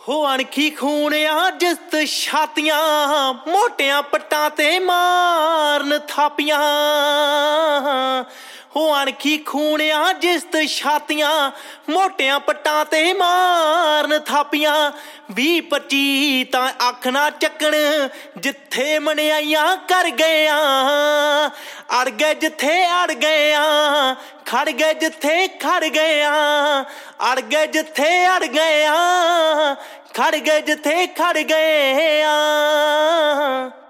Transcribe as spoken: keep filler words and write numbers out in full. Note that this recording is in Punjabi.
ਹੋ ਅਣਖੀ ਖੂਣਿਆ ਜਿਸਤ ਛਾਤੀਆਂ ਮੋਟਿਆਂ ਪੱਟਾਂ ਤੇ ਮਾਰਨ ਥਾਪੀਆਂ ਹੋ ਅਣਖੀ ਖੂਣਿਆ ਜਿਸਤ ਛਾਤੀਆਂ ਮੋਟਿਆਂ ਪੱਟਾਂ ਤੇ ਮਾਰਨ ਥਾਪੀਆਂ ਵੀਹ ਪੱਚੀ ਤਾਂ ਅੱਖ ਨਾ ਚੱਕਣ ਜਿੱਥੇ ਮਨਿਆਈਆਂ ਕਰ ਗਏ ਆ ਅੜ ਗਏ ਜਿੱਥੇ ਅੜ ਗਏ ਆ ਖੜ ਗਏ ਜਿੱਥੇ ਖੜ ਗਏ ਆ ਅੜ ਗਏ ਜਿੱਥੇ ਅੜ ਗਏ ਆ ਖੜ ਗਏ ਜਿੱਥੇ ਖੜ ਗਏ ਆ।